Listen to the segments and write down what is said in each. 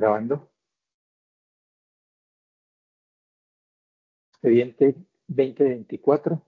Grabando. Expediente 2024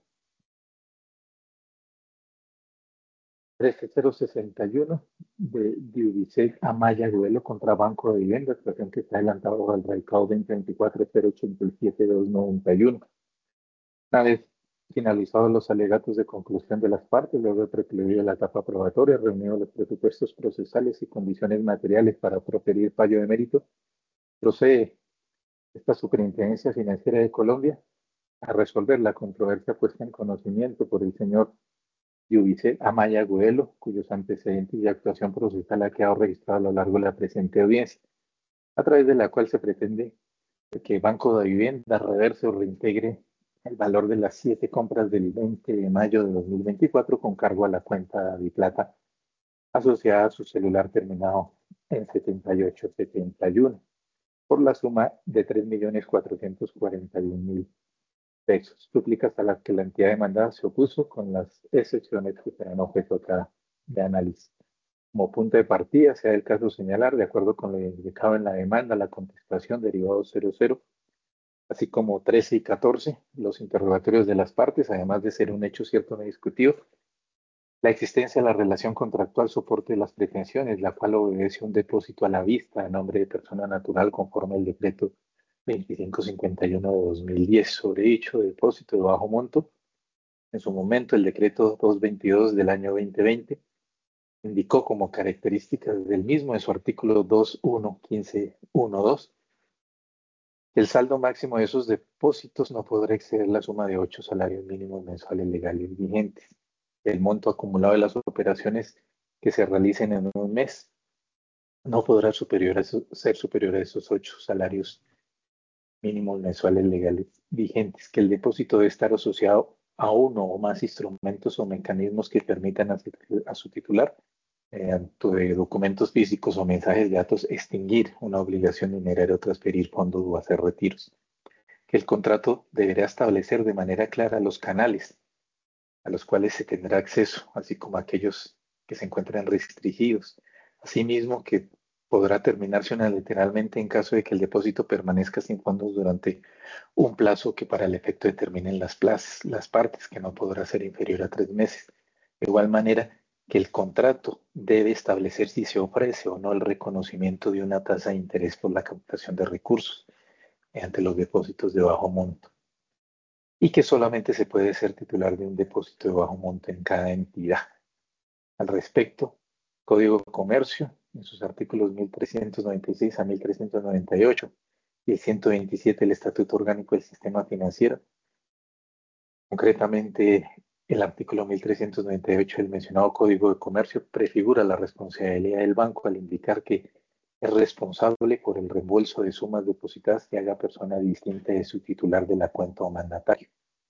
13061 de Diubicet Amaya Duelo contra Banco de Vivienda, actuación que está adelantado al radicado 2024-087-291. Una vez finalizados los alegatos de conclusión de las partes, luego de precluir la etapa probatoria, reunidos los presupuestos procesales y condiciones materiales para proferir fallo de mérito, procede esta Superintendencia Financiera de Colombia a resolver la controversia puesta en conocimiento por el señor Yubice Amaya Agudelo, cuyos antecedentes y actuación procesal ha quedado registrado a lo largo de la presente audiencia, a través de la cual se pretende que Banco de Vivienda reverse o reintegre el valor de las 7 compras del 20 de mayo de 2024 con cargo a la cuenta de plata asociada a su celular terminado en 7871 por la suma de 3.441.000 pesos, dúplicas a las que la entidad demandada se opuso con las excepciones que serán objeto acá de análisis. Como punto de partida, sea el caso señalar, de acuerdo con lo indicado en la demanda, la contestación derivado 00, así como 13 y 14, los interrogatorios de las partes, además de ser un hecho cierto no discutido, la existencia de la relación contractual soporte las pretensiones, la cual obedece un depósito a la vista a nombre de persona natural conforme al decreto 2551 de 2010 sobre dicho depósito de bajo monto. En su momento, el decreto 222 del año 2020 indicó como características del mismo en su artículo 2.1.15.1.2 que el saldo máximo de esos depósitos no podrá exceder la suma de 8 salarios mínimos mensuales legales vigentes. El monto acumulado de las operaciones que se realicen en un mes no podrá ser superior a esos 8 salarios mínimos mensuales legales vigentes, que el depósito debe estar asociado a uno o más instrumentos o mecanismos que permitan a su titular, mediante documentos físicos o mensajes de datos, extinguir una obligación mineraria o transferir fondos o hacer retiros. Que el contrato deberá establecer de manera clara los canales a los cuales se tendrá acceso, así como aquellos que se encuentran restringidos. Asimismo, que podrá terminarse unilateralmente en caso de que el depósito permanezca sin fondos durante un plazo que para el efecto determinen las partes, que no podrá ser inferior a 3 meses. De igual manera, que el contrato debe establecer si se ofrece o no el reconocimiento de una tasa de interés por la captación de recursos mediante los depósitos de bajo monto, y que solamente se puede ser titular de un depósito de bajo monto en cada entidad. Al respecto, Código de Comercio, en sus artículos 1396 a 1398 y el 127 del Estatuto Orgánico del Sistema Financiero, concretamente el artículo 1398 del mencionado Código de Comercio, prefigura la responsabilidad del banco al indicar que es responsable por el reembolso de sumas depositadas que haga persona distinta de su titular de la cuenta o mandatario.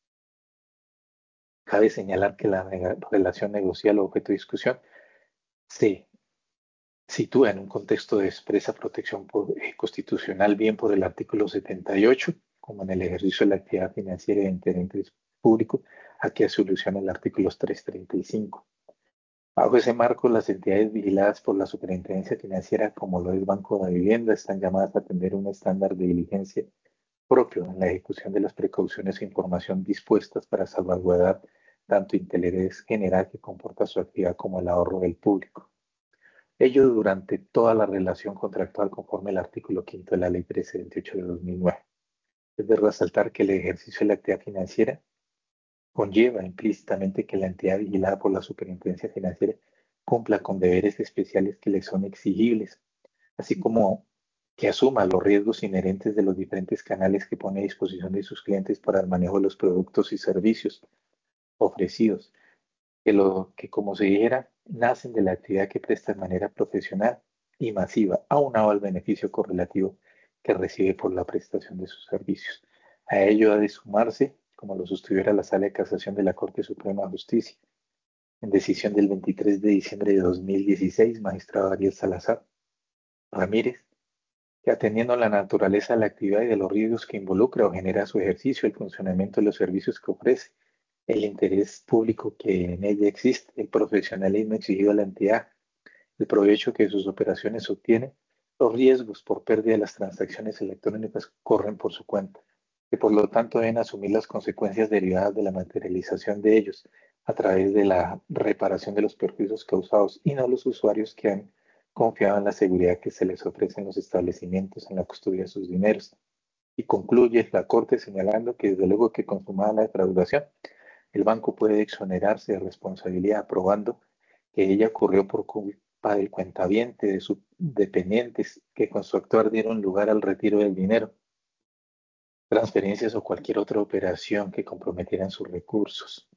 Cabe señalar que la relación negocial o objeto de discusión se sitúa en un contexto de expresa protección constitucional, bien por el artículo 78, como en el ejercicio de la actividad financiera de interés público, a que soluciona el artículo 335. Bajo ese marco, las entidades vigiladas por la Superintendencia Financiera, como lo es Banco de Vivienda, están llamadas a atender un estándar de diligencia propio en la ejecución de las precauciones e información dispuestas para salvaguardar tanto interés general que comporta su actividad como el ahorro del público. Ello durante toda la relación contractual conforme al artículo 5 de la Ley 1328 de 2009. Es de resaltar que el ejercicio de la actividad financiera conlleva implícitamente que la entidad vigilada por la Superintendencia Financiera cumpla con deberes especiales que le son exigibles, así como que asuma los riesgos inherentes de los diferentes canales que pone a disposición de sus clientes para el manejo de los productos y servicios ofrecidos, que como se dijera, nacen de la actividad que presta de manera profesional y masiva, aunado al beneficio correlativo que recibe por la prestación de sus servicios. A ello ha de sumarse, como lo sostuviera la Sala de Casación de la Corte Suprema de Justicia, en decisión del 23 de diciembre de 2016, magistrado Ariel Salazar Ramírez, que atendiendo a la naturaleza de la actividad y de los riesgos que involucra o genera su ejercicio, el funcionamiento de los servicios que ofrece, el interés público que en ella existe, el profesionalismo exigido a la entidad, el provecho que de sus operaciones obtiene, Los riesgos por pérdida de las transacciones electrónicas corren por su cuenta, y por lo tanto deben asumir las consecuencias derivadas de la materialización de ellos a través de la reparación de los perjuicios causados y no los usuarios que han confiado en la seguridad que se les ofrece en los establecimientos en la custodia de sus dineros. Y concluye la Corte señalando que desde luego que consumada la defraudación, el banco puede exonerarse de responsabilidad, probando que ella ocurrió por culpa del cuentaviente, de sus dependientes, que con su actuar dieron lugar al retiro del dinero, transferencias o cualquier otra operación que comprometieran sus recursos.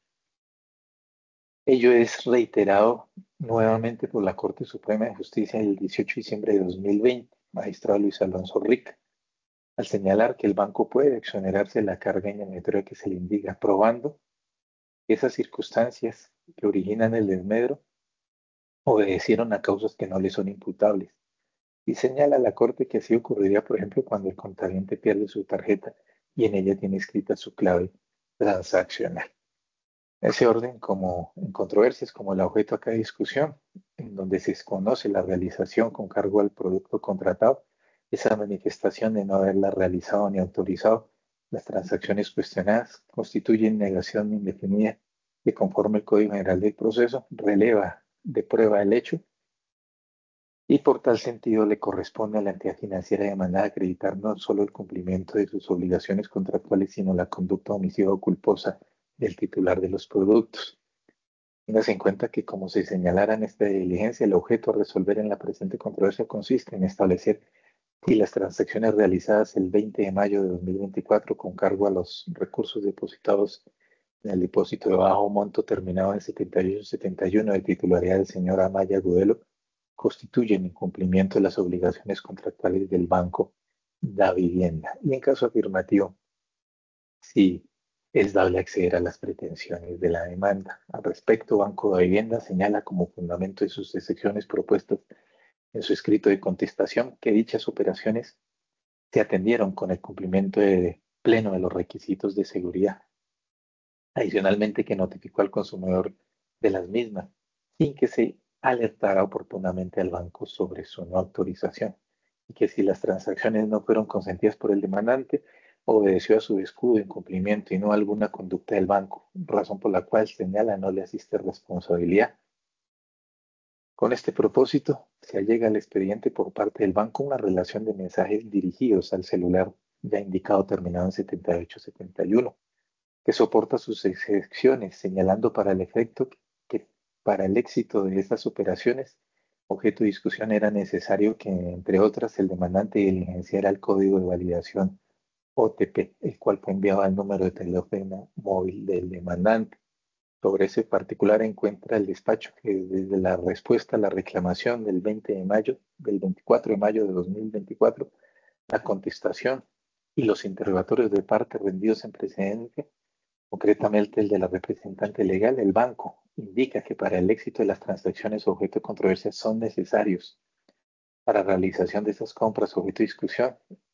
Ello es reiterado nuevamente por la Corte Suprema de Justicia el 18 de diciembre de 2020, magistrado Luis Alonso Rica, al señalar que el banco puede exonerarse de la carga indemnitaria que se le indica, probando que esas circunstancias que originan el desmedro obedecieron a causas que no le son imputables. Y señala a la Corte que así ocurriría, por ejemplo, cuando el contraviente pierde su tarjeta y en ella tiene escrita su clave transaccional. Ese orden, como en controversias, como el objeto acá de discusión, en donde se desconoce la realización con cargo al producto contratado, esa manifestación de no haberla realizado ni autorizado, las transacciones cuestionadas constituyen negación indefinida que conforme el Código General del Proceso releva de prueba el hecho y por tal sentido le corresponde a la entidad financiera demandada acreditar no solo el cumplimiento de sus obligaciones contractuales, sino la conducta omisiva o culposa del titular de los productos. Téngase en cuenta que, como se señalara en esta diligencia, el objeto a resolver en la presente controversia consiste en establecer si las transacciones realizadas el 20 de mayo de 2024 con cargo a los recursos depositados en el depósito de bajo monto terminado en 7871 de titularidad del señor Amaya Gudelo constituyen incumplimiento de las obligaciones contractuales del Banco da Vivienda. Y en caso afirmativo, si es dable acceder a las pretensiones de la demanda. Al respecto, Banco de Vivienda señala como fundamento de sus excepciones propuestas en su escrito de contestación que dichas operaciones se atendieron con el cumplimiento pleno de los requisitos de seguridad. Adicionalmente, que notificó al consumidor de las mismas sin que se alertara oportunamente al banco sobre su no autorización y que si las transacciones no fueron consentidas por el demandante, obedeció a su descuido, incumplimiento y no a alguna conducta del banco, razón por la cual señala no le asiste responsabilidad. Con este propósito, se allega al expediente por parte del banco una relación de mensajes dirigidos al celular ya indicado terminado en 7871 que soporta sus excepciones, señalando para el efecto que para el éxito de estas operaciones, objeto de discusión era necesario que, entre otras, el demandante diligenciara el código de validación OTP, el cual fue enviado al número de teléfono móvil del demandante. Sobre ese particular encuentra el despacho que desde la respuesta a la reclamación del 20 de mayo, del 24 de mayo de 2024, la contestación y los interrogatorios de parte rendidos en precedencia, concretamente el de la representante legal, el banco, indica que para el éxito de las transacciones objeto de controversia son necesarios para realización de esas compras objeto de discusión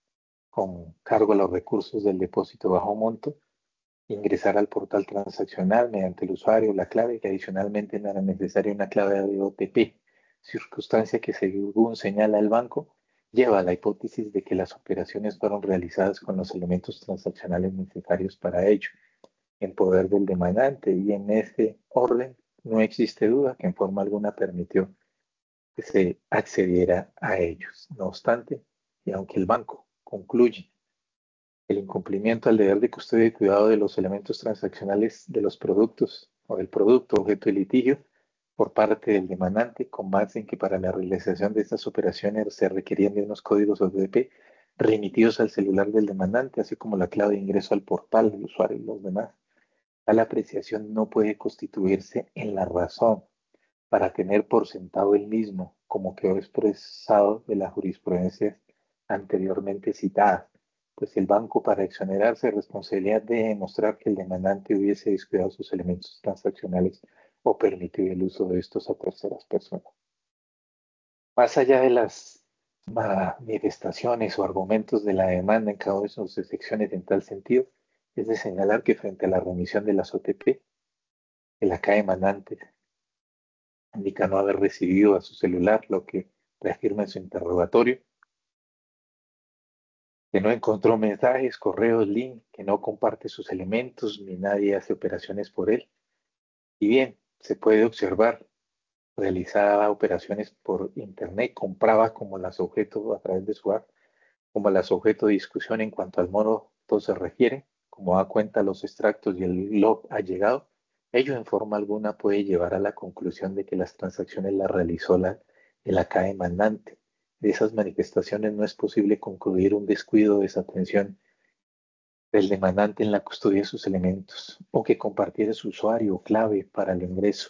con cargo a los recursos del depósito bajo monto, ingresar al portal transaccional mediante el usuario, la clave, y adicionalmente no era necesaria una clave de OTP, circunstancia que según señala el banco, lleva a la hipótesis de que las operaciones fueron realizadas con los elementos transaccionales necesarios para ello en poder del demandante y en ese orden no existe duda que en forma alguna permitió que se accediera a ellos. No obstante, y aunque el banco concluye el incumplimiento al deber de custodia y cuidado de los elementos transaccionales de los productos o del producto objeto de litigio por parte del demandante, con base en que para la realización de estas operaciones se requerían de unos códigos OTP remitidos al celular del demandante, así como la clave de ingreso al portal del usuario y los demás. Tal apreciación no puede constituirse en la razón para tener por sentado el mismo, como quedó expresado de las jurisprudencias anteriormente citadas, pues el banco para exonerarse de responsabilidad debe demostrar que el demandante hubiese descuidado sus elementos transaccionales o permitido el uso de estos a terceras personas. Más allá de las manifestaciones o argumentos de la demanda en cada una de sus secciones en tal sentido, es de señalar que frente a la remisión de las OTP, el acá demandante indica no haber recibido a su celular lo que reafirma en su interrogatorio, que no encontró mensajes, correos, link, que no comparte sus elementos ni nadie hace operaciones por él. Y bien, se puede observar, realizaba operaciones por Internet, compraba como las objetos a través de su app, como las objeto de discusión en cuanto al modo todo se refiere, como da cuenta los extractos y el log ha llegado. Ello en forma alguna puede llevar a la conclusión de que las transacciones las realizó el acá demandante. De esas manifestaciones no es posible concluir un descuido o desatención del demandante en la custodia de sus elementos o que compartiera su usuario o clave para el ingreso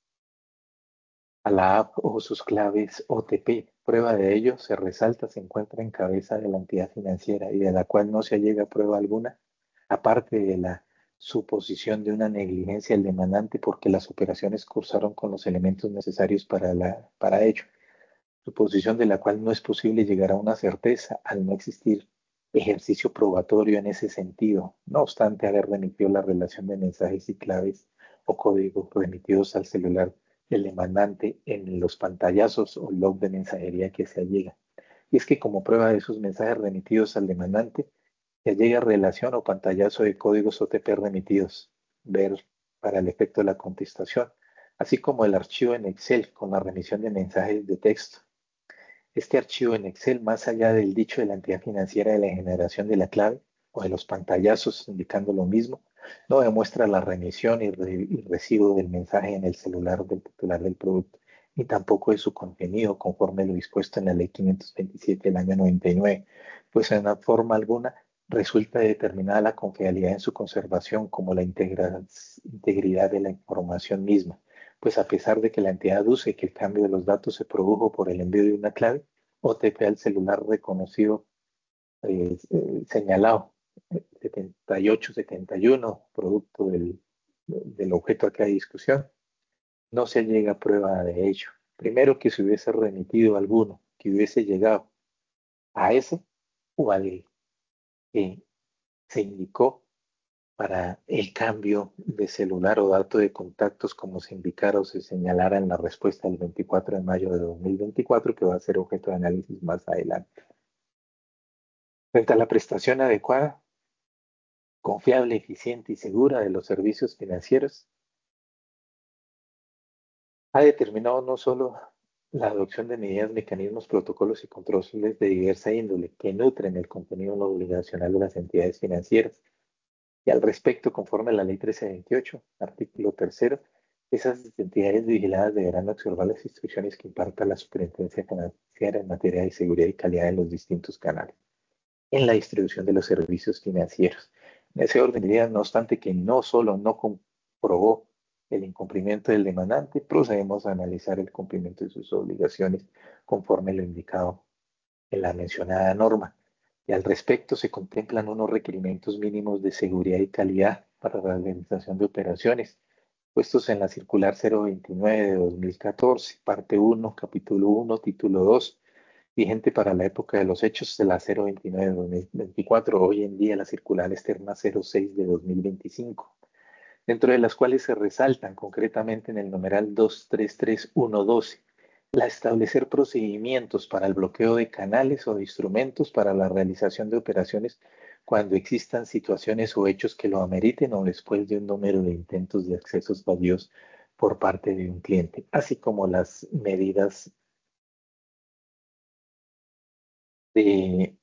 a la app o sus claves OTP. Prueba de ello se encuentra en cabeza de la entidad financiera y de la cual no se allega prueba alguna, aparte de la suposición de una negligencia del demandante porque las operaciones cursaron con los elementos necesarios para ello, suposición de la cual no es posible llegar a una certeza al no existir ejercicio probatorio en ese sentido, no obstante haber remitido la relación de mensajes y claves o códigos remitidos al celular del demandante en los pantallazos o log de mensajería que se allega. Y es que como prueba de esos mensajes remitidos al demandante, se allega relación o pantallazo de códigos OTP remitidos, ver para el efecto de la contestación, así como el archivo en Excel con la remisión de mensajes de texto. Este archivo en Excel, más allá del dicho de la entidad financiera de la generación de la clave o de los pantallazos indicando lo mismo, no demuestra la remisión y recibo del mensaje en el celular del titular del producto, ni tampoco de su contenido conforme lo dispuesto en la Ley 527 del año 99, pues en forma alguna resulta determinada la confiabilidad en su conservación como la integridad de la información misma, pues a pesar de que la entidad aduce que el cambio de los datos se produjo por el envío de una clave, OTP al celular reconocido, señalado, 7871, producto del objeto acá de discusión, no se llega a prueba de ello. Primero que se hubiese remitido alguno, que hubiese llegado a ese o al que se indicó para el cambio de celular o dato de contactos como se indicara o se señalara en la respuesta del 24 de mayo de 2024, que va a ser objeto de análisis más adelante. Frente a la prestación adecuada, confiable, eficiente y segura de los servicios financieros, ha determinado no solo la adopción de medidas, mecanismos, protocolos y controles de diversa índole que nutren el contenido no obligacional de las entidades financieras. Y al respecto, conforme a la Ley 1328, artículo tercero, esas entidades vigiladas deberán observar las instrucciones que imparta la Superintendencia Financiera en materia de seguridad y calidad en los distintos canales en la distribución de los servicios financieros. En ese orden de ideas, no obstante que no solo no comprobó el incumplimiento del demandante, procedemos a analizar el cumplimiento de sus obligaciones conforme lo indicado en la mencionada norma. Y al respecto se contemplan unos requerimientos mínimos de seguridad y calidad para la organización de operaciones, puestos en la circular 029 de 2014, parte 1, capítulo 1, título 2, vigente para la época de los hechos de la 029 de 2024, hoy en día la circular externa 06 de 2025, dentro de las cuales se resaltan concretamente en el numeral 233112 la establecer procedimientos para el bloqueo de canales o de instrumentos para la realización de operaciones cuando existan situaciones o hechos que lo ameriten o después de un número de intentos de accesos fallidos por parte de un cliente, así como las medidas de,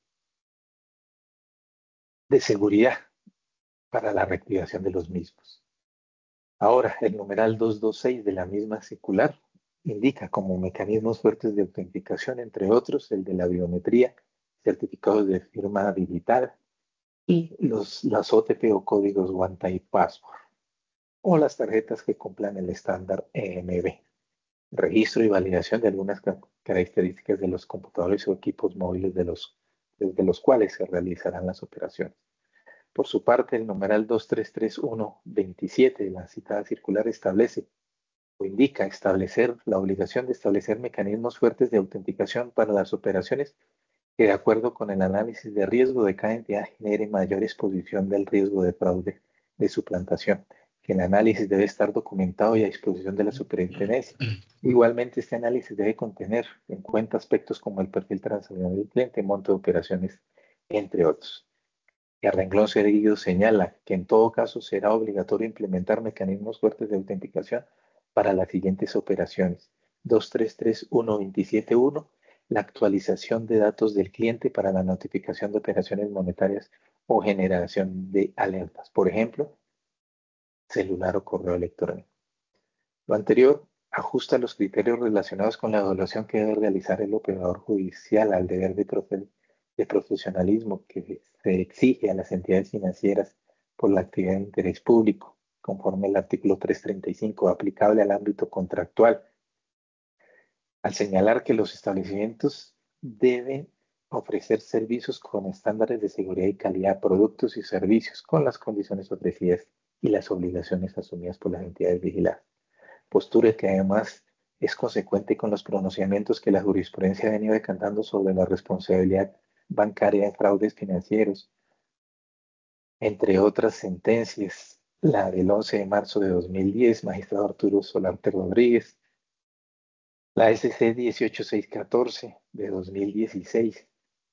de seguridad para la reactivación de los mismos. Ahora, el numeral 226 de la misma circular indica como mecanismos fuertes de autenticación, entre otros, el de la biometría, certificados de firma habilitada y las OTP o códigos One Time Password o las tarjetas que cumplan el estándar EMB, registro y validación de algunas características de los computadores o equipos móviles desde los cuales se realizarán las operaciones. Por su parte, el numeral 233127 de la citada circular establece o indica establecer la obligación de establecer mecanismos fuertes de autenticación para las operaciones que, de acuerdo con el análisis de riesgo de cada entidad, genere mayor exposición del riesgo de fraude de suplantación, que el análisis debe estar documentado y a disposición de la superintendencia. Igualmente, este análisis debe contener en cuenta aspectos como el perfil transaccional del cliente, monto de operaciones entre otros. Y a renglón seguido señala que en todo caso será obligatorio implementar mecanismos fuertes de autenticación para las siguientes operaciones. 2331271, la actualización de datos del cliente para la notificación de operaciones monetarias o generación de alertas, por ejemplo, celular o correo electrónico. Lo anterior ajusta los criterios relacionados con la evaluación que debe realizar el operador judicial al deber de profesionalismo que se exige a las entidades financieras por la actividad de interés público, conforme al artículo 335, aplicable al ámbito contractual, al señalar que los establecimientos deben ofrecer servicios con estándares de seguridad y calidad, productos y servicios con las condiciones ofrecidas y las obligaciones asumidas por las entidades vigiladas. Postura que además es consecuente con los pronunciamientos que la jurisprudencia ha venido decantando sobre la responsabilidad bancaria en fraudes financieros, entre otras sentencias, la del 11 de marzo de 2010, magistrado Arturo Solarte Rodríguez, la SC 18614 de 2016,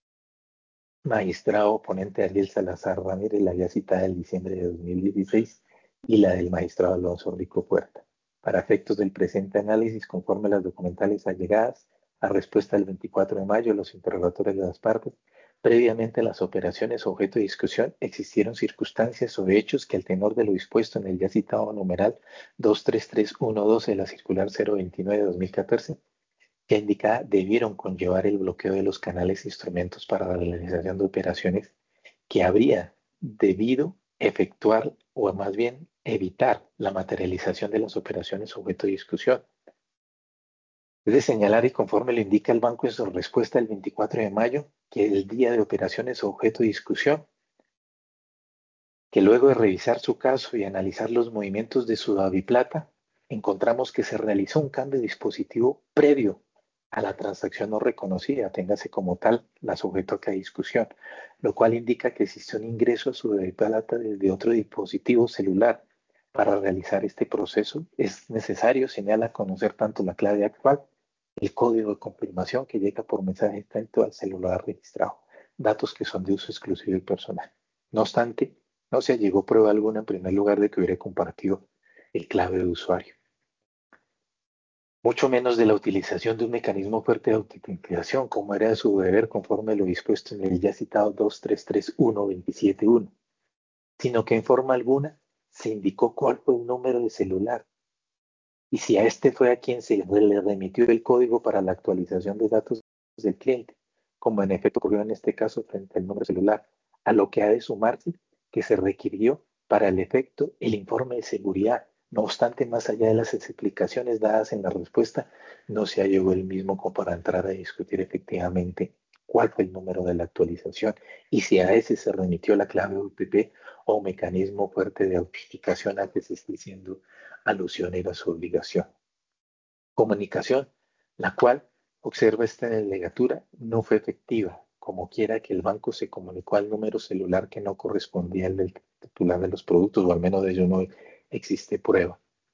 magistrado oponente Ariel Salazar Ramírez, la ya citada del diciembre de 2016, y la del magistrado Alonso Rico Puerta. Para efectos del presente análisis, conforme a las documentales allegadas, a respuesta del 24 de mayo, los interrogatorios de las partes, previamente a las operaciones objeto de discusión, existieron circunstancias o hechos que al tenor de lo dispuesto en el ya citado numeral 23312 de la circular 029 de 2014, que indicada debieron conllevar el bloqueo de los canales e instrumentos para la realización de operaciones que habría debido efectuar o más bien evitar la materialización de las operaciones objeto de discusión. Es de señalar y conforme lo indica el banco en su respuesta del 24 de mayo, que el día de operaciones objeto de discusión, que luego de revisar su caso y analizar los movimientos de su Plata, encontramos que se realizó un cambio de dispositivo previo a la transacción no reconocida, téngase como tal la sujeto a discusión, lo cual indica que existió un ingreso a su Plata desde otro dispositivo celular. Para realizar este proceso es necesario, señala, conocer tanto la clave actual, el código de confirmación que llega por mensaje tanto al celular registrado, datos que son de uso exclusivo y personal. No obstante, no se allegó prueba alguna en primer lugar de que hubiera compartido el clave de usuario, mucho menos de la utilización de un mecanismo fuerte de autenticación, como era de su deber conforme a lo dispuesto en el ya citado 2331271, sino que en forma alguna se indicó cuál fue el número de celular y si a este fue a quien se le remitió el código para la actualización de datos del cliente, como en efecto ocurrió en este caso frente al número celular, a lo que ha de sumarse que se requirió para el efecto el informe de seguridad. No obstante, más allá de las explicaciones dadas en la respuesta, no se llegado el mismo como para entrar a discutir efectivamente cuál fue el número de la actualización y si a ese se remitió la clave UTP o mecanismo fuerte de autenticación al que se está diciendo alusión era su obligación. Comunicación, la cual, observa esta delegatura, no fue efectiva, como quiera que el banco se comunicó al número celular que no correspondía al del titular de los productos, o al menos de ello no existe prueba.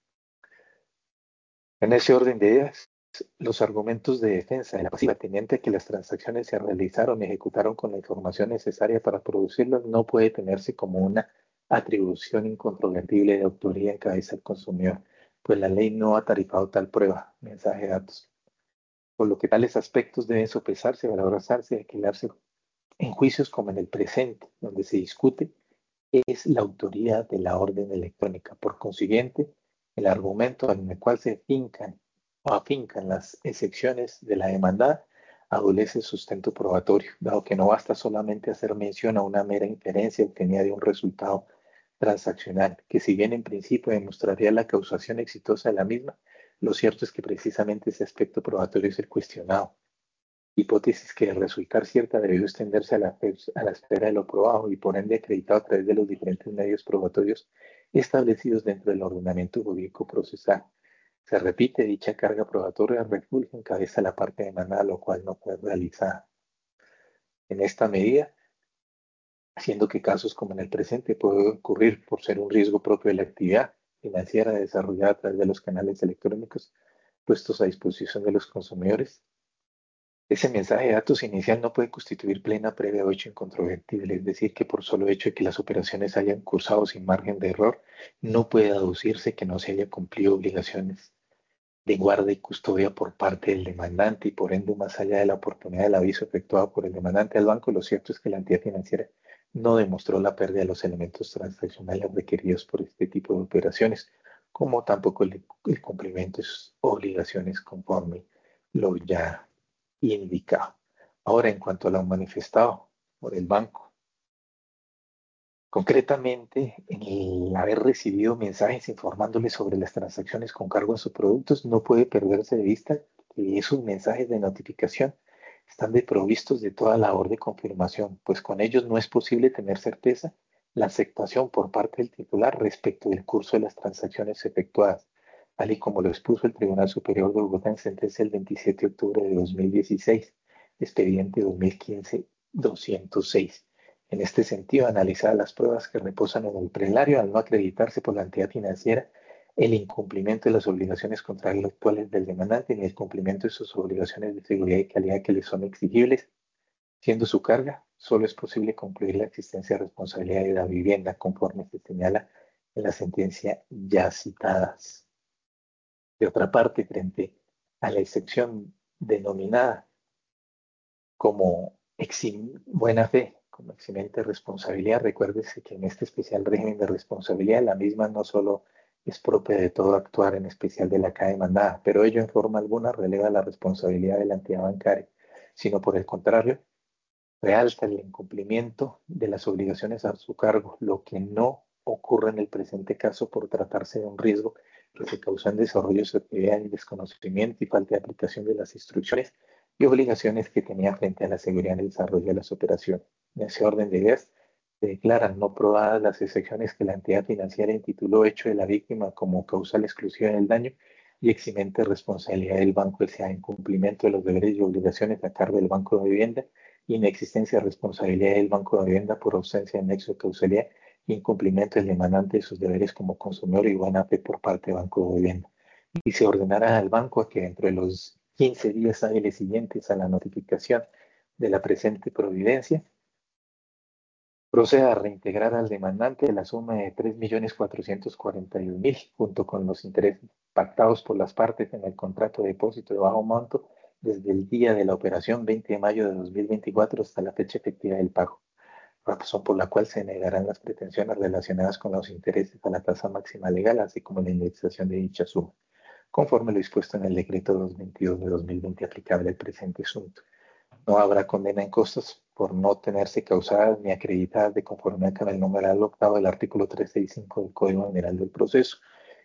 En ese orden de ideas, los argumentos de defensa de la pasiva teniente que las transacciones se realizaron y ejecutaron con la información necesaria para producirlas no puede tenerse como una atribución incontrovertible de autoría en cabeza del consumidor, pues la ley no ha tarifado tal prueba, mensaje de datos, por lo que tales aspectos deben sopesarse, valorarse y alquilarse en juicios como en el presente, donde se discute es la autoría de la orden electrónica. Por consiguiente, el argumento en el cual se fincan o afincan las excepciones de la demanda adolece sustento probatorio, dado que no basta solamente hacer mención a una mera inferencia obtenida de un resultado transaccional, que si bien en principio demostraría la causación exitosa de la misma, lo cierto es que precisamente ese aspecto probatorio es el cuestionado, hipótesis que de resultar cierta debió extenderse a la esfera de lo probado y por ende acreditado a través de los diferentes medios probatorios establecidos dentro del ordenamiento jurídico procesal. Se repite, dicha carga probatoria refulge en cabeza la parte demandada, lo cual no fue realizada. En esta medida, haciendo que casos como en el presente pueden ocurrir por ser un riesgo propio de la actividad financiera desarrollada a través de los canales electrónicos puestos a disposición de los consumidores, Ese mensaje de datos inicial no puede constituir plena, previa o hecho incontrovertible, es decir, que por solo hecho de que las operaciones hayan cursado sin margen de error, no puede aducirse que no se haya cumplido obligaciones de guarda y custodia por parte del demandante y por ende, más allá de la oportunidad del aviso efectuado por el demandante al banco, lo cierto es que la entidad financiera no demostró la pérdida de los elementos transaccionales requeridos por este tipo de operaciones, como tampoco el cumplimiento de sus obligaciones conforme lo ya indicado. Ahora, en cuanto a lo manifestado por el banco, concretamente, el haber recibido mensajes informándole sobre las transacciones con cargo a sus productos, no puede perderse de vista que esos mensajes de notificación están desprovistos de toda labor de confirmación, pues con ellos no es posible tener certeza la aceptación por parte del titular respecto del curso de las transacciones efectuadas, tal y como lo expuso el Tribunal Superior de Bogotá en sentencia el 27 de octubre de 2016, expediente 2015-206. En este sentido, analizadas las pruebas que reposan en el plenario, al no acreditarse por la entidad financiera el incumplimiento de las obligaciones contractuales del demandante ni el cumplimiento de sus obligaciones de seguridad y calidad que le son exigibles, siendo su carga, solo es posible concluir la existencia de responsabilidad de la vivienda conforme se señala en la sentencia ya citadas. De otra parte, frente a la excepción denominada como buena fe, como eximente de responsabilidad. Recuérdese que en este especial régimen de responsabilidad, la misma no solo es propia de todo actuar, en especial de la acá demandada, pero ello en forma alguna releva la responsabilidad de la entidad bancaria, sino por el contrario, realza el incumplimiento de las obligaciones a su cargo, lo que no ocurre en el presente caso por tratarse de un riesgo que se causó en desarrollo de su actividad en desconocimiento y falta de aplicación de las instrucciones y obligaciones que tenía frente a la seguridad en el desarrollo de las operaciones. En ese orden de ideas, se declaran no probadas las excepciones que la entidad financiera intituló hecho de la víctima como causal exclusiva del daño y eximente responsabilidad del banco, sea en cumplimiento de los deberes y obligaciones a cargo del Banco de Vivienda, inexistencia de responsabilidad del Banco de Vivienda por ausencia de nexo de causalidad, incumplimiento del demandante de sus deberes como consumidor y buena fe por parte del Banco de Vivienda. Y se ordenará al banco a que dentro de los 15 días hábiles siguientes a la notificación de la presente providencia, proceda a reintegrar al demandante la suma de 3.441.000 junto con los intereses pactados por las partes en el contrato de depósito de bajo monto desde el día de la operación 20 de mayo de 2024 hasta la fecha efectiva del pago, razón por la cual se negarán las pretensiones relacionadas con los intereses a la tasa máxima legal, así como la indexación de dicha suma, conforme lo dispuesto en el decreto 222 de 2020 aplicable al presente asunto. No habrá condena en costas por no tenerse causadas ni acreditadas de conformidad con el numeral octavo del artículo 365 del Código General del Proceso,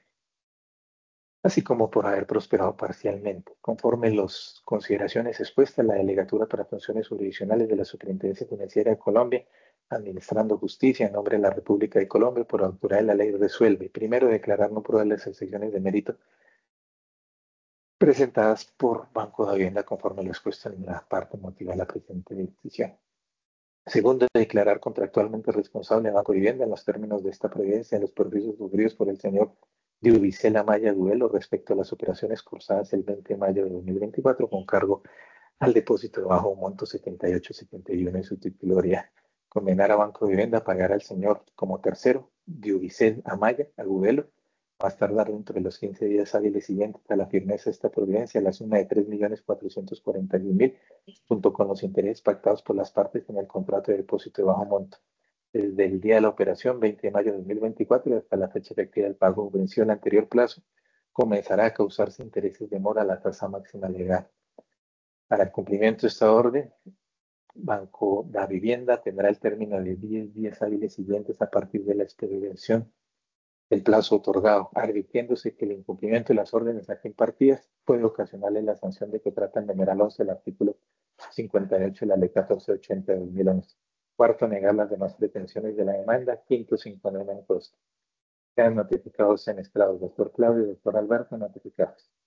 así como por haber prosperado parcialmente. Conforme las consideraciones expuestas, la Delegatura para Funciones Jurisdiccionales de la Superintendencia Financiera de Colombia, administrando justicia en nombre de la República de Colombia, por autoridad de la ley, resuelve: primero, declarar no probables las excepciones de mérito presentadas por Banco de Vivienda conforme lo expuesto en la parte motiva de la presente decisión. Segundo, declarar contractualmente responsable a Banco de Vivienda en los términos de esta providencia en los perjuicios sufridos por el señor Diubicel Amaya Duelo respecto a las operaciones cursadas el 20 de mayo de 2024 con cargo al depósito de bajo monto 7871 en su titularidad. Condenar a Banco de Vivienda a pagar al señor como tercero Diubicel Amaya Agudelo, más tardar dentro de los 15 días hábiles siguientes a la firmeza de esta providencia, la suma de 3.441.000 junto con los intereses pactados por las partes en el contrato de depósito de bajo monto. Desde el día de la operación, 20 de mayo de 2024, y hasta la fecha efectiva del pago venció el anterior plazo, comenzará a causarse intereses de mora a la tasa máxima legal. Para el cumplimiento de esta orden, Banco da Vivienda tendrá el término de 10 días hábiles siguientes a partir de la expedición del plazo otorgado, advirtiéndose que el incumplimiento de las órdenes aquí impartidas puede ocasionarle la sanción de que trata el numeral 11 del artículo 58 de la ley 1480 de 2011. Cuarto, negar las demás pretensiones de la demanda. Quinto, sin poner en costo. Quedan notificados en estrados doctor Claudio y doctor Alberto, notificados.